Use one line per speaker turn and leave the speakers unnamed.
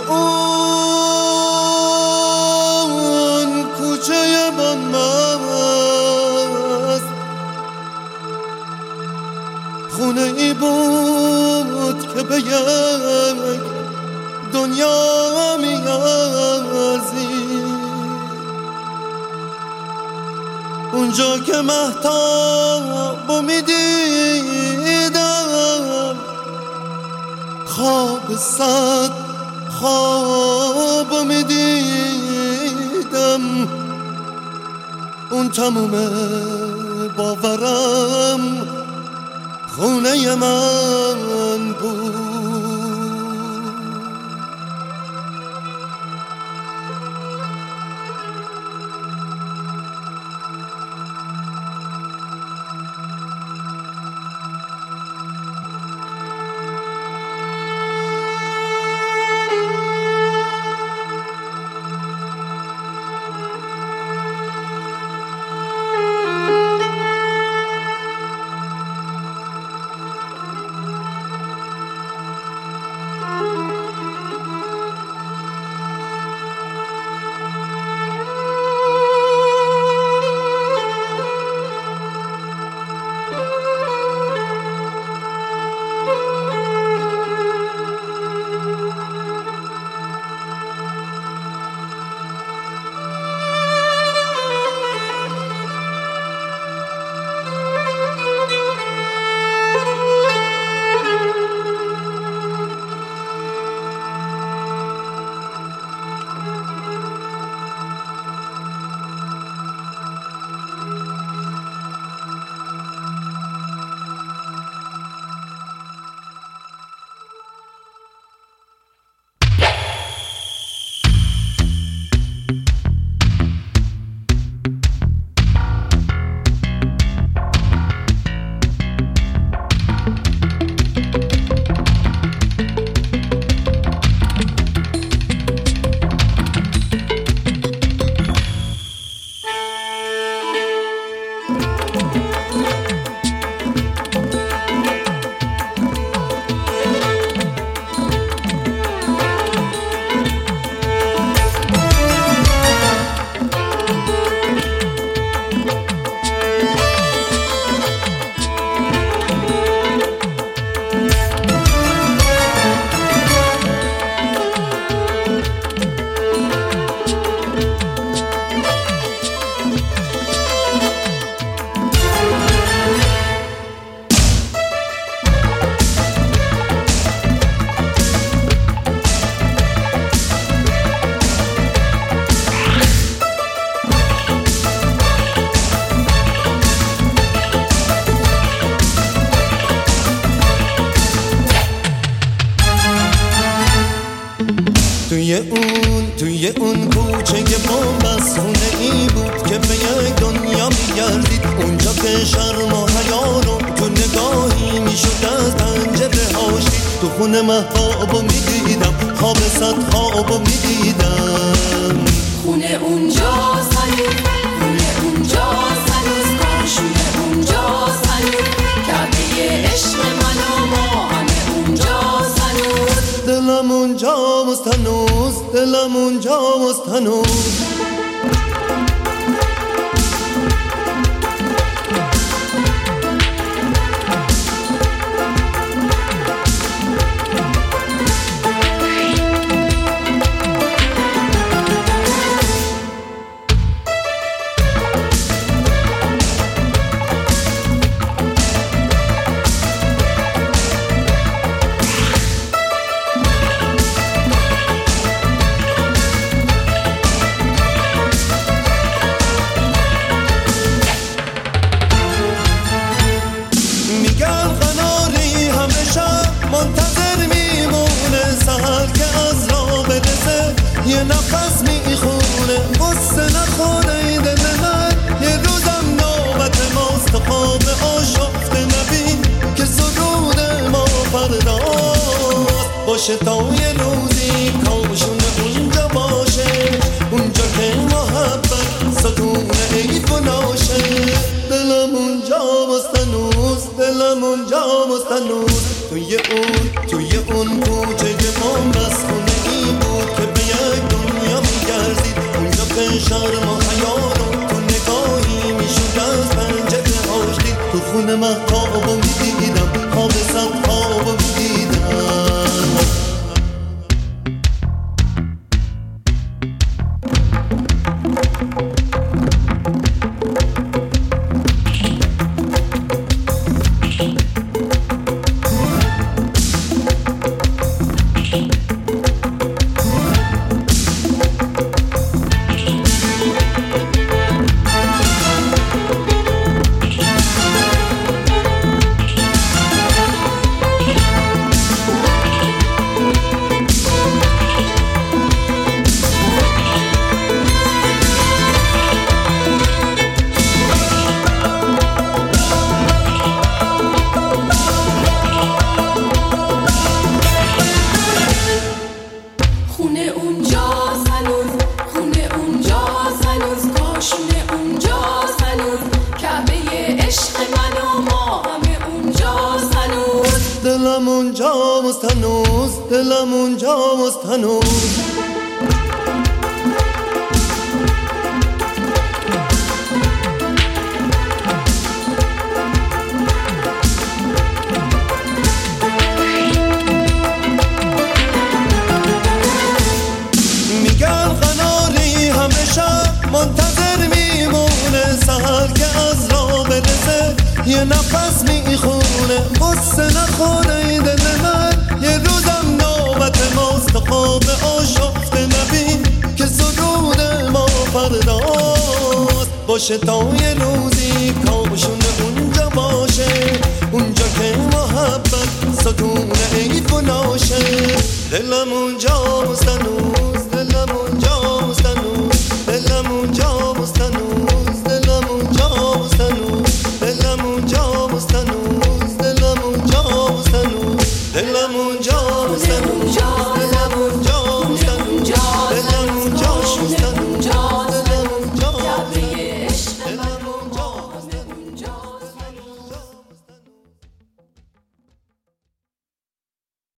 اون کوچه بنمست خونه ای بود که به یک دنیا میارزی، اونجا که مهتاب میدیدم خواب صد خواب میدیدم، اون تموم باورم خونه من بود. توی اون کوچه بنبست خونه ای بود که به یک دنیا میگردید، اونجا که شرم و حیا رو تو نگاهی میشد از پنجره هاشید. تو خونه مهتابو میدیدم، خواب صد خوابو میدیدم.
خونه اونجاست هنوز، خونه اونجاست هنوز، کاشونه اونجاست هنوز، کعبه عشق من و ما همه اونجاست هنوز.
دلم اونجاست هنوز، دلم اونجاست هنوز. یه نفس میخونه قصه نخوره دل من، یه روزم نوبت ماست. خواب آشفته نبین که سرود ما فرداست باشه تا یه روزی کاشونه اونجا باشه، اونجا که محبت ستونه عید و ناشه. دلم اونجا هنوز، دلم اونجا هنوز. توی اون کوچه که بنبست خونه ای بود خونه مهتابو میدیدم، خواب صد خوابو میدیدم. دلم اونجاست هنوز، دلم اونجاست هنوز. میگن قناری همیشه منتظر میمونه، سحر که از راه برسه یه نفس میخونه. قصه نخوره دل من، یه روزم نوبت ماست. خواب آشفته نبین که سرود ما فرداست. باشه تا یه روزی کاشونه اونجا باشه، اونجا که محبت ستون ایف و ناشه. دلم اونجاست هنوز.